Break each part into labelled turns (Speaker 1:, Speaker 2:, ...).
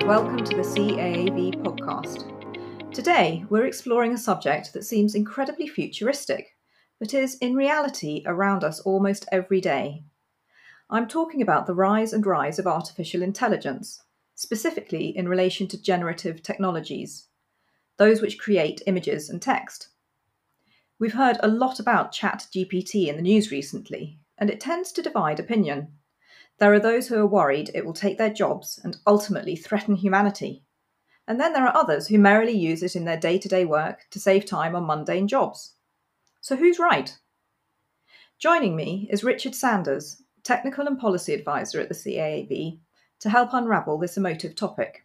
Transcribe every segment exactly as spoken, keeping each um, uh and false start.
Speaker 1: welcome to the C A A V podcast. Today, we're exploring a subject that seems incredibly futuristic, but is in reality around us almost every day. I'm talking about the rise and rise of artificial intelligence, specifically in relation to generative technologies, those which create images and text. We've heard a lot about ChatGPT in the news recently, and it tends to divide opinion. There are those who are worried it will take their jobs and ultimately threaten humanity. And then there are others who merrily use it in their day-to-day work to save time on mundane jobs. So who's right? Joining me is Richard Sanders, Technical and Policy Advisor at the C A A V, to help unravel this emotive topic.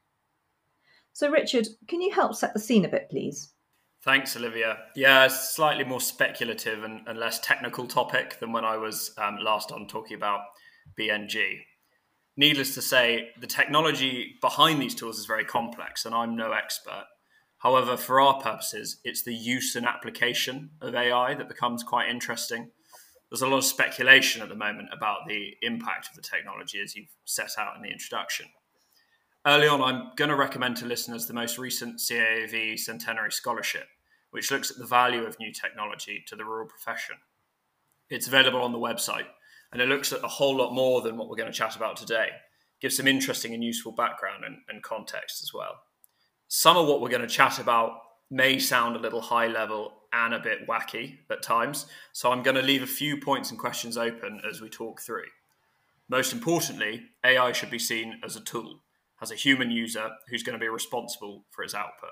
Speaker 1: So Richard, can you help set the scene a bit, please?
Speaker 2: Thanks, Olivia. Yeah, it's a slightly more speculative and, and less technical topic than when I was um, last on talking about B N G. Needless to say, the technology behind these tools is very complex, and I'm no expert. However, for our purposes, it's the use and application of A I that becomes quite interesting. There's a lot of speculation at the moment about the impact of the technology, as you've set out in the introduction. Early on, I'm going to recommend to listeners the most recent C A A V Centenary Scholarship, which looks at the value of new technology to the rural profession. It's available on the website, and it looks at a whole lot more than what we're going to chat about today. It gives some interesting and useful background and, and context as well. Some of what we're going to chat about may sound a little high level and a bit wacky at times, so I'm going to leave a few points and questions open as we talk through. Most importantly, A I should be seen as a tool, as a human user who's going to be responsible for its output.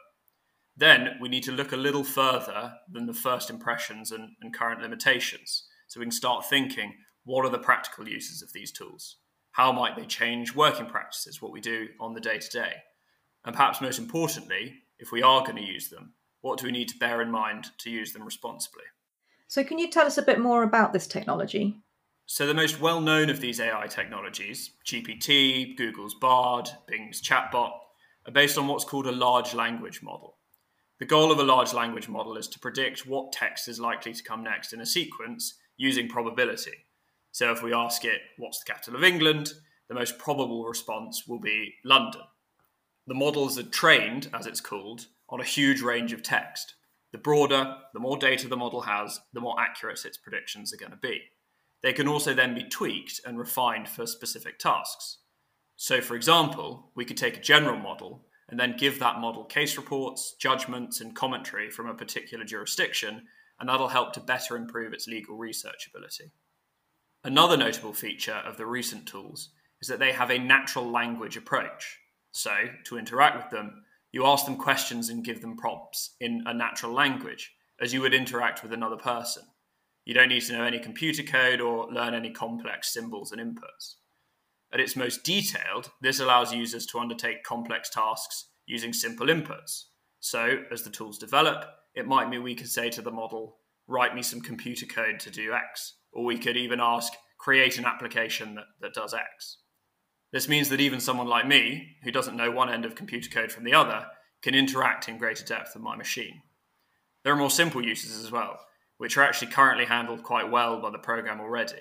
Speaker 2: Then we need to look a little further than the first impressions and, and current limitations, so we can start thinking, what are the practical uses of these tools? How might they change working practices, what we do on the day-to-day? And perhaps most importantly, if we are going to use them, what do we need to bear in mind to use them responsibly?
Speaker 1: So can you tell us a bit more about this technology?
Speaker 2: So the most well-known of these A I technologies, G P T, Google's Bard, Bing's chatbot, are based on what's called a large language model. The goal of a large language model is to predict what text is likely to come next in a sequence using probability. So if we ask it, what's the capital of England? The most probable response will be London. The models are trained, as it's called, on a huge range of text. The broader, the more data the model has, the more accurate its predictions are going to be. They can also then be tweaked and refined for specific tasks. So for example, we could take a general model and then give that model case reports, judgments, and commentary from a particular jurisdiction, and that'll help to better improve its legal research ability. Another notable feature of the recent tools is that they have a natural language approach. So, to interact with them, you ask them questions and give them prompts in a natural language, as you would interact with another person. You don't need to know any computer code or learn any complex symbols and inputs. At its most detailed, this allows users to undertake complex tasks using simple inputs. So, as the tools develop, it might mean we could say to the model, write me some computer code to do X. Or we could even ask, create an application that, that does X. This means that even someone like me, who doesn't know one end of computer code from the other, can interact in greater depth with my machine. There are more simple uses as well, which are actually currently handled quite well by the program already.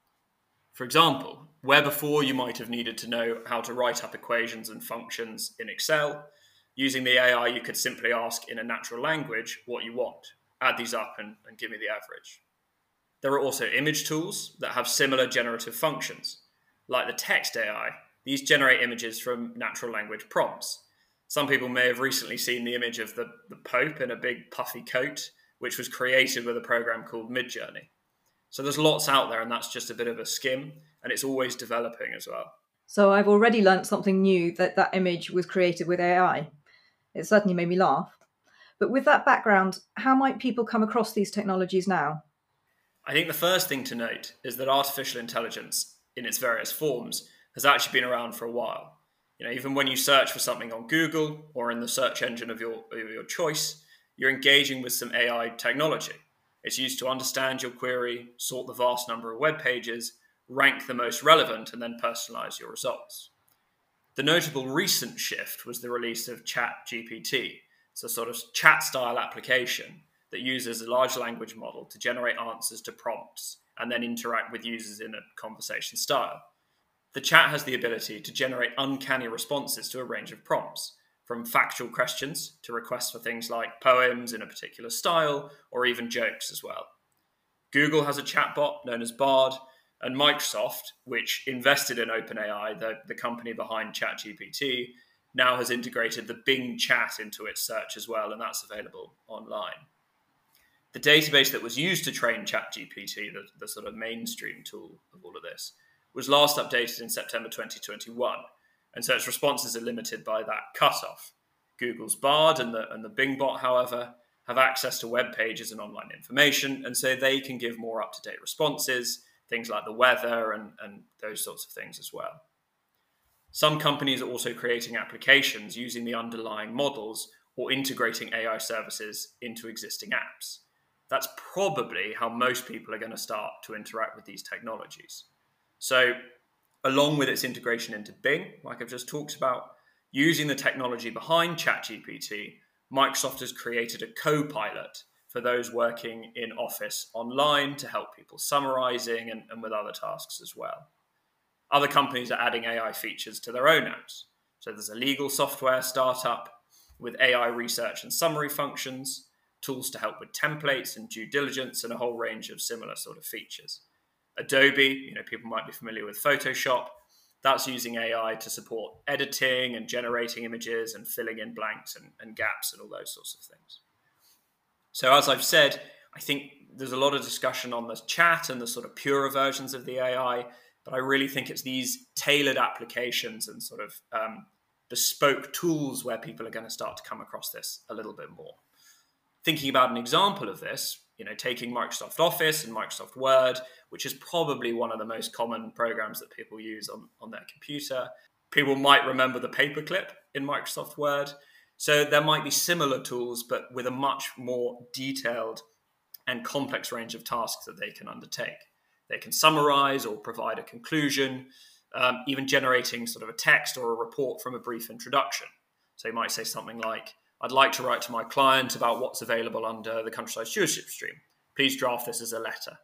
Speaker 2: For example, where before you might have needed to know how to write up equations and functions in Excel, using the A I you could simply ask in a natural language what you want, add these up and, and give me the average. There are also image tools that have similar generative functions. Like the text A I, these generate images from natural language prompts. Some people may have recently seen the image of the, the Pope in a big puffy coat, which was created with a program called Midjourney. So there's lots out there, and that's just a bit of a skim, and it's always developing as well.
Speaker 1: So I've already learnt something new, that that image was created with A I. It certainly made me laugh. But with that background, how might people come across these technologies now?
Speaker 2: I think the first thing to note is that artificial intelligence, in its various forms, has actually been around for a while. You know, even when you search for something on Google or in the search engine of your, of your choice, you're engaging with some A I technology. It's used to understand your query, sort the vast number of web pages, rank the most relevant, and then personalize your results. The notable recent shift was the release of ChatGPT. It's a sort of chat-style application that uses a large language model to generate answers to prompts and then interact with users in a conversation style. The chat has the ability to generate uncanny responses to a range of prompts, from factual questions to requests for things like poems in a particular style, or even jokes as well. Google has a chatbot known as Bard, and Microsoft, which invested in OpenAI, the, the company behind ChatGPT, now has integrated the Bing chat into its search as well, and that's available online. The database that was used to train ChatGPT, the, the sort of mainstream tool of all of this, was last updated in September twenty twenty-one, and so its responses are limited by that cutoff. Google's Bard and the, and the Bing bot, however, have access to web pages and online information, and so they can give more up-to-date responses, things like the weather and, and those sorts of things as well. Some companies are also creating applications using the underlying models or integrating A I services into existing apps. That's probably how most people are going to start to interact with these technologies. So, along with its integration into Bing, like I've just talked about, using the technology behind ChatGPT, Microsoft has created a co-pilot for those working in Office online to help people summarizing and, and with other tasks as well. Other companies are adding A I features to their own apps. So there's a legal software startup with A I research and summary functions, tools to help with templates and due diligence, and a whole range of similar sort of features. Adobe, you know, people might be familiar with Photoshop. That's using A I to support editing and generating images and filling in blanks and, and gaps and all those sorts of things. So as I've said, I think there's a lot of discussion on the chat and the sort of purer versions of the A I, but I really think it's these tailored applications and sort of um, bespoke tools where people are going to start to come across this a little bit more. Thinking about an example of this, you know, taking Microsoft Office and Microsoft Word, which is probably one of the most common programs that people use on, on their computer. People might remember the paperclip in Microsoft Word. So there might be similar tools, but with a much more detailed and complex range of tasks that they can undertake. They can summarize or provide a conclusion, um, even generating sort of a text or a report from a brief introduction. So you might say something like, I'd like to write to my client about what's available under the Countryside Stewardship Stream. Please draft this as a letter.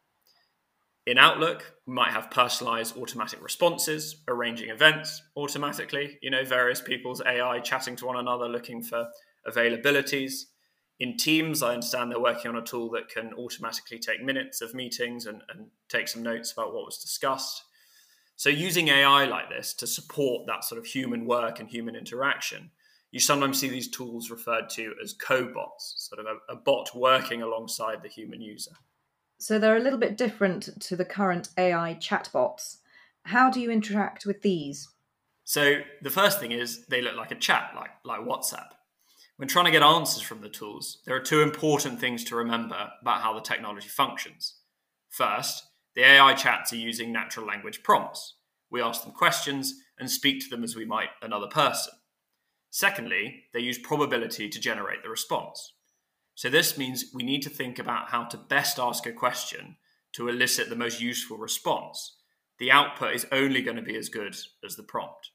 Speaker 2: In Outlook, we might have personalized automatic responses, arranging events automatically, you know, various people's A I chatting to one another, looking for availabilities. In Teams, I understand they're working on a tool that can automatically take minutes of meetings and, and take some notes about what was discussed. So using A I like this to support that sort of human work and human interaction, you sometimes see these tools referred to as cobots, sort of a, a bot working alongside the human user.
Speaker 1: So they're a little bit different to the current A I chatbots. How do you interact with these?
Speaker 2: So the first thing is they look like a chat, like, like WhatsApp. When trying to get answers from the tools, there are two important things to remember about how the technology functions. First, the A I chats are using natural language prompts. We ask them questions and speak to them as we might another person. Secondly, they use probability to generate the response. So this means we need to think about how to best ask a question to elicit the most useful response. The output is only going to be as good as the prompt.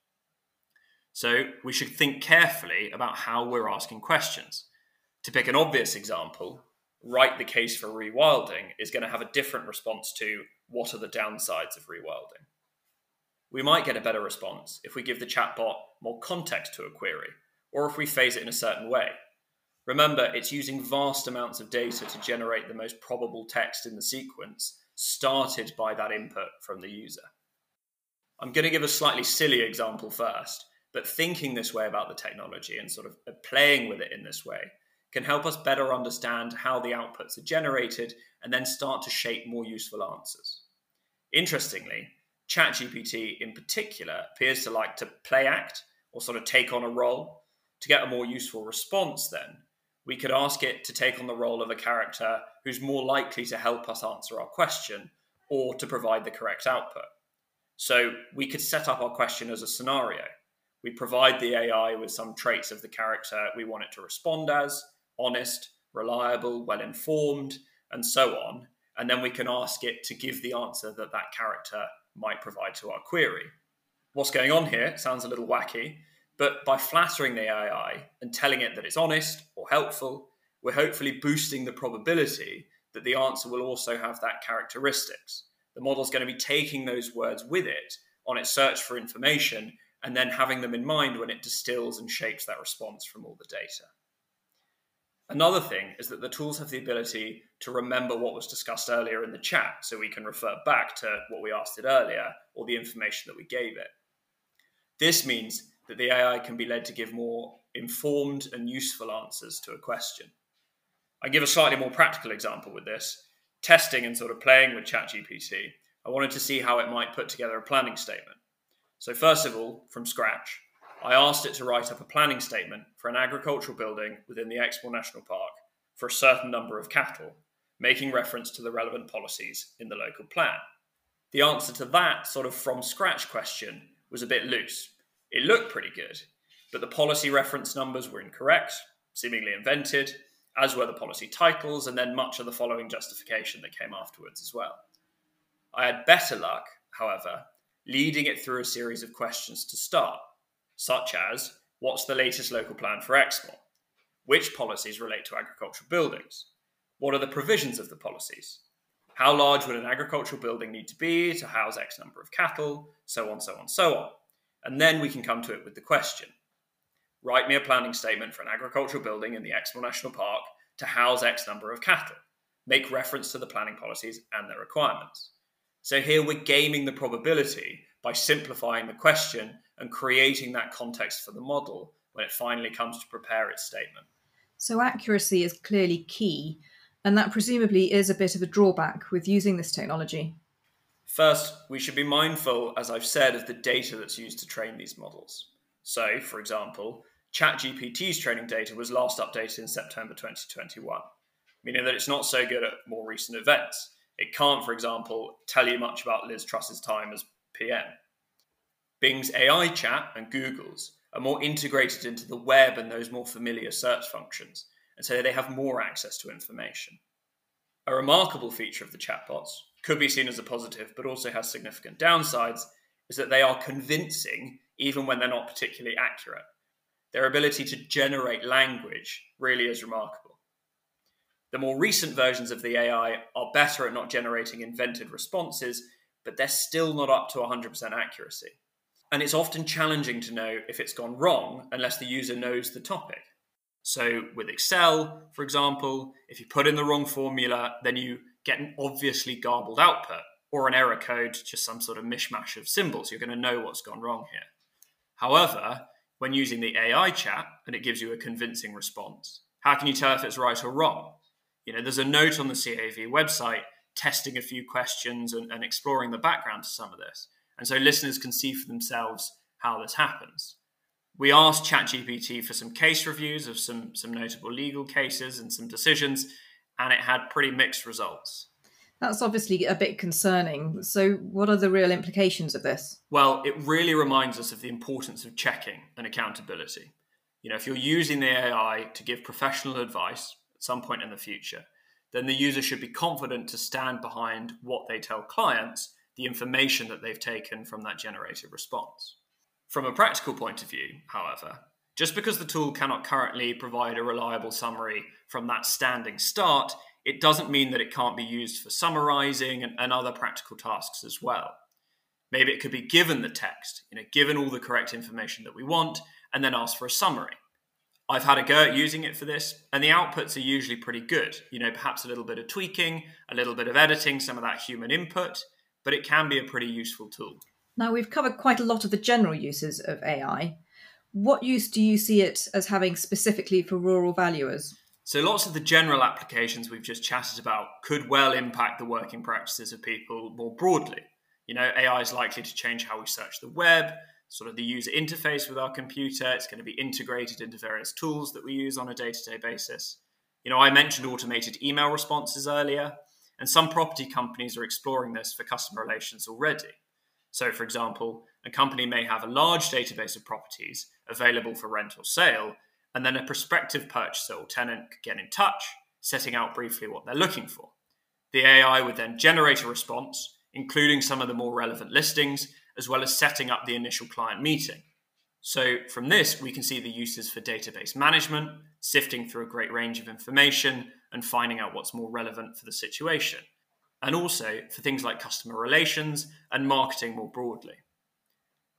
Speaker 2: So we should think carefully about how we're asking questions. To pick an obvious example, write the case for rewilding is going to have a different response to what are the downsides of rewilding. We might get a better response if we give the chatbot more context to a query, or if we phrase it in a certain way. Remember, it's using vast amounts of data to generate the most probable text in the sequence, started by that input from the user. I'm going to give a slightly silly example first, but thinking this way about the technology and sort of playing with it in this way can help us better understand how the outputs are generated and then start to shape more useful answers. Interestingly, ChatGPT in particular appears to like to play act or sort of take on a role. To get a more useful response then, we could ask it to take on the role of a character who's more likely to help us answer our question or to provide the correct output. So we could set up our question as a scenario. We provide the A I with some traits of the character we want it to respond as: honest, reliable, well-informed, and so on. And then we can ask it to give the answer that that character might provide to our query. What's going on here sounds a little wacky, but by flattering the A I and telling it that it's honest or helpful, we're hopefully boosting the probability that the answer will also have that characteristics. The model's going to be taking those words with it on its search for information, and then having them in mind when it distills and shapes that response from all the data. Another thing is that the tools have the ability to remember what was discussed earlier in the chat, so we can refer back to what we asked it earlier or the information that we gave it. This means that the A I can be led to give more informed and useful answers to a question. I give a slightly more practical example with this. Testing and sort of playing with ChatGPT, I wanted to see how it might put together a planning statement. So first of all, from scratch, I asked it to write up a planning statement for an agricultural building within the Exmoor National Park for a certain number of cattle, making reference to the relevant policies in the local plan. The answer to that sort of from scratch question was a bit loose. It looked pretty good, but the policy reference numbers were incorrect, seemingly invented, as were the policy titles, and then much of the following justification that came afterwards as well. I had better luck, however, leading it through a series of questions to start, such as, what's the latest local plan for Exmoor? Which policies relate to agricultural buildings? What are the provisions of the policies? How large would an agricultural building need to be to house X number of cattle? So on, so on, so on. And then we can come to it with the question. Write me a planning statement for an agricultural building in the Exmoor National Park to house X number of cattle. Make reference to the planning policies and their requirements. So here we're gaming the probability by simplifying the question and creating that context for the model when it finally comes to prepare its statement.
Speaker 1: So accuracy is clearly key, and that presumably is a bit of a drawback with using this technology.
Speaker 2: First, we should be mindful, as I've said, of the data that's used to train these models. So, for example, ChatGPT's training data was last updated in September twenty twenty-one, meaning that it's not so good at more recent events. It can't, for example, tell you much about Liz Truss's time as P M. Bing's A I chat and Google's are more integrated into the web and those more familiar search functions, and so they have more access to information. A remarkable feature of the chatbots, could be seen as a positive but also has significant downsides, is that they are convincing even when they're not particularly accurate. Their ability to generate language really is remarkable. The more recent versions of the A I are better at not generating invented responses, but they're still not up to one hundred percent accuracy. And it's often challenging to know if it's gone wrong unless the user knows the topic. So with Excel, for example, if you put in the wrong formula, then you get an obviously garbled output, or an error code, just some sort of mishmash of symbols. You're going to know what's gone wrong here. However, when using the A I chat and it gives you a convincing response, how can you tell if it's right or wrong? You know, there's a note on the C A V website testing a few questions and, and exploring the background to some of this. And so listeners can see for themselves how this happens. We asked ChatGPT for some case reviews of some, some notable legal cases and some decisions, and it had pretty mixed results.
Speaker 1: That's obviously a bit concerning. So what are the real implications of this?
Speaker 2: Well, it really reminds us of the importance of checking and accountability. You know, if you're using the A I to give professional advice at some point in the future, then the user should be confident to stand behind what they tell clients, the information that they've taken from that generated response. From a practical point of view, however, just because the tool cannot currently provide a reliable summary from that standing start, it doesn't mean that it can't be used for summarizing and, and other practical tasks as well. Maybe it could be given the text, you know, given all the correct information that we want, and then ask for a summary. I've had a go at using it for this, and the outputs are usually pretty good. You know, perhaps a little bit of tweaking, a little bit of editing, some of that human input, but it can be a pretty useful tool.
Speaker 1: Now, we've covered quite a lot of the general uses of A I. What use do you see it as having specifically for rural valuers?
Speaker 2: So lots of the general applications we've just chatted about could well impact the working practices of people more broadly. You know, A I is likely to change how we search the web, sort of the user interface with our computer. It's going to be integrated into various tools that we use on a day-to-day basis. You know, I mentioned automated email responses earlier, and some property companies are exploring this for customer relations already. So, for example, a company may have a large database of properties available for rent or sale, and then a prospective purchaser or tenant could get in touch, setting out briefly what they're looking for. The A I would then generate a response, including some of the more relevant listings, as well as setting up the initial client meeting. So from this, we can see the uses for database management, sifting through a great range of information and finding out what's more relevant for the situation. And also for things like customer relations and marketing more broadly.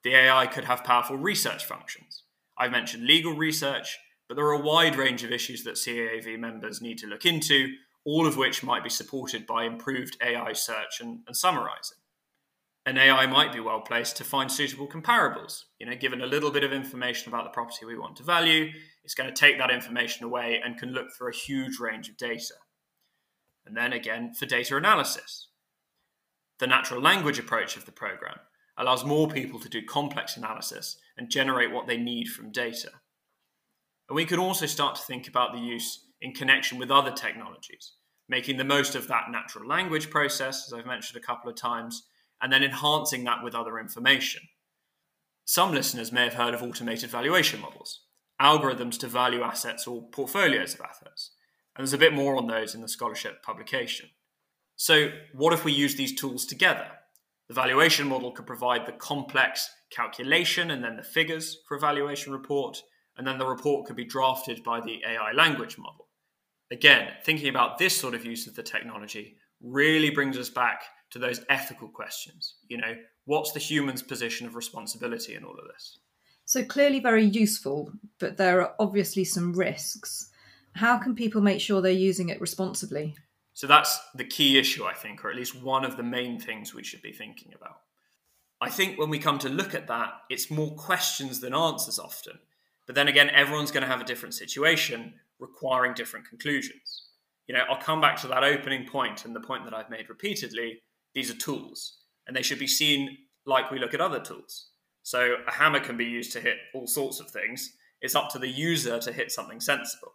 Speaker 2: The A I could have powerful research functions. I've mentioned legal research, but there are a wide range of issues that C A A V members need to look into, all of which might be supported by improved A I search and, and summarizing. An A I might be well placed to find suitable comparables. You know, given a little bit of information about the property we want to value, it's going to take that information away and can look through a huge range of data. And then again, for data analysis. The natural language approach of the program allows more people to do complex analysis and generate what they need from data. And we can also start to think about the use in connection with other technologies, making the most of that natural language process, as I've mentioned a couple of times, and then enhancing that with other information. Some listeners may have heard of automated valuation models, algorithms to value assets or portfolios of assets. And there's a bit more on those in the scholarship publication. So what if we use these tools together? The valuation model could provide the complex calculation and then the figures for a valuation report, and then the report could be drafted by the A I language model. Again, thinking about this sort of use of the technology really brings us back to those ethical questions. You know, what's the human's position of responsibility in all of this?
Speaker 1: So clearly very useful, but there are obviously some risks. How can people make sure they're using it responsibly?
Speaker 2: So that's the key issue, I think, or at least one of the main things we should be thinking about. I think when we come to look at that, it's more questions than answers often. But then again, everyone's going to have a different situation requiring different conclusions. You know, I'll come back to that opening point and the point that I've made repeatedly. These are tools, and they should be seen like we look at other tools. So a hammer can be used to hit all sorts of things. It's up to the user to hit something sensible.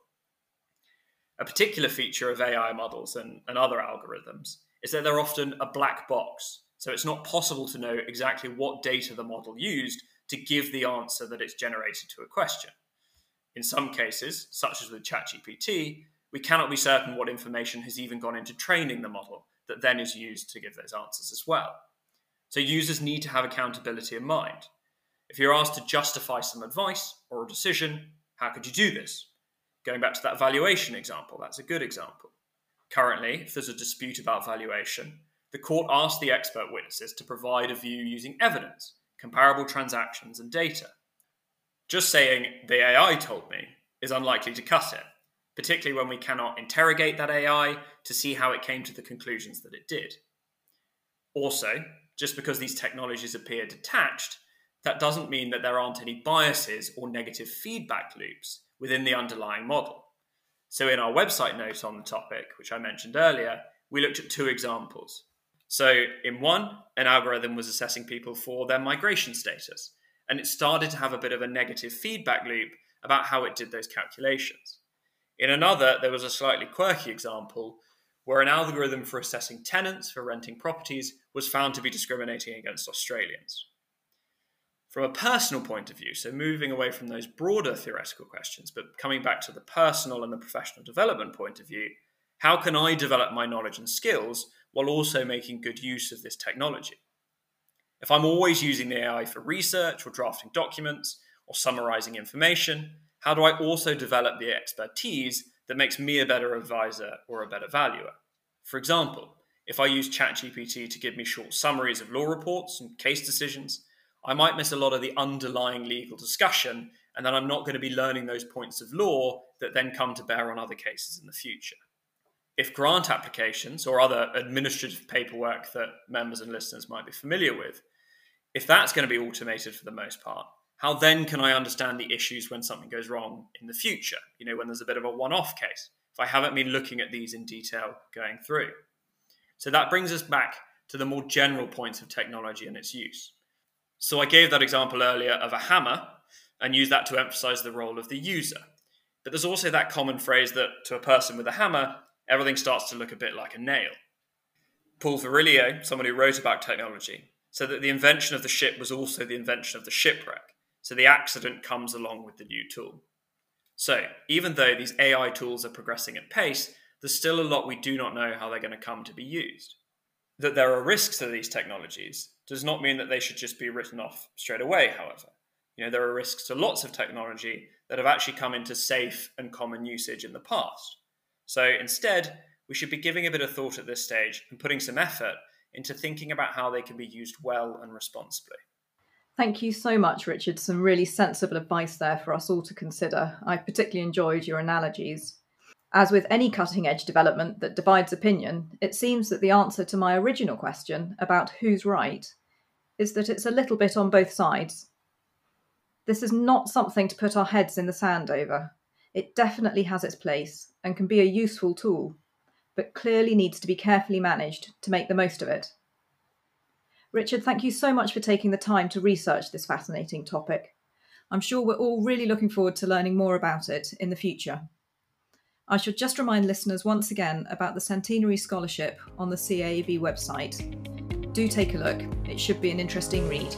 Speaker 2: A particular feature of A I models and, and other algorithms is that they're often a black box. So it's not possible to know exactly what data the model used to give the answer that it's generated to a question. In some cases, such as with ChatGPT, we cannot be certain what information has even gone into training the model that then is used to give those answers as well. So users need to have accountability in mind. If you're asked to justify some advice or a decision, how could you do this? Going back to that valuation example, that's a good example. Currently, if there's a dispute about valuation, the court asks the expert witnesses to provide a view using evidence, comparable transactions and data. Just saying, the A I told me, is unlikely to cut it, particularly when we cannot interrogate that A I to see how it came to the conclusions that it did. Also, just because these technologies appear detached, that doesn't mean that there aren't any biases or negative feedback loops within the underlying model. So in our website note on the topic, which I mentioned earlier, we looked at two examples. So in one, an algorithm was assessing people for their migration status, and it started to have a bit of a negative feedback loop about how it did those calculations. In another, there was a slightly quirky example where an algorithm for assessing tenants for renting properties was found to be discriminating against Australians. From a personal point of view, so moving away from those broader theoretical questions, but coming back to the personal and the professional development point of view, how can I develop my knowledge and skills while also making good use of this technology? If I'm always using the A I for research or drafting documents or summarizing information, how do I also develop the expertise that makes me a better advisor or a better valuer? For example, if I use ChatGPT to give me short summaries of law reports and case decisions, I might miss a lot of the underlying legal discussion, and then I'm not going to be learning those points of law that then come to bear on other cases in the future. If grant applications or other administrative paperwork that members and listeners might be familiar with, if that's going to be automated for the most part, how then can I understand the issues when something goes wrong in the future? You know, when there's a bit of a one-off case, if I haven't been looking at these in detail going through. So that brings us back to the more general points of technology and its use. So I gave that example earlier of a hammer and used that to emphasize the role of the user. But there's also that common phrase that to a person with a hammer, everything starts to look a bit like a nail. Paul Virilio, someone who wrote about technology, said that the invention of the ship was also the invention of the shipwreck. So the accident comes along with the new tool. So even though these A I tools are progressing at pace, there's still a lot we do not know how they're going to come to be used. That there are risks to these technologies does not mean that they should just be written off straight away, however. You know, there are risks to lots of technology that have actually come into safe and common usage in the past. So instead, we should be giving a bit of thought at this stage and putting some effort into thinking about how they can be used well and responsibly.
Speaker 1: Thank you so much, Richard. Some really sensible advice there for us all to consider. I particularly enjoyed your analogies. As with any cutting-edge development that divides opinion, it seems that the answer to my original question about who's right is that it's a little bit on both sides. This is not something to put our heads in the sand over. It definitely has its place and can be a useful tool, but clearly needs to be carefully managed to make the most of it. Richard, thank you so much for taking the time to research this fascinating topic. I'm sure we're all really looking forward to learning more about it in the future. I should just remind listeners once again about the Centenary Scholarship on the C A A V website. Do take a look, it should be an interesting read.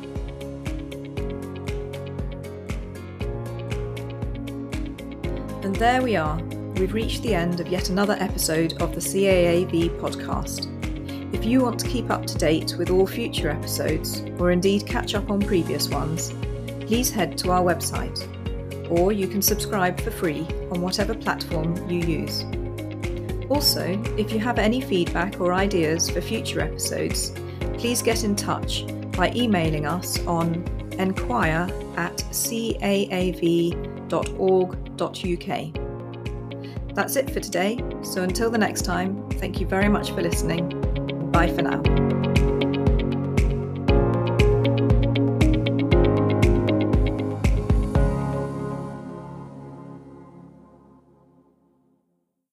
Speaker 1: And there we are, we've reached the end of yet another episode of the C A A V podcast. If you want to keep up to date with all future episodes, or indeed catch up on previous ones, please head to our website, or you can subscribe for free on whatever platform you use. Also, if you have any feedback or ideas for future episodes, please get in touch by emailing us on enquire at caav dot org dot uk. That's it for today, so until the next time, thank you very much for listening. Bye for now.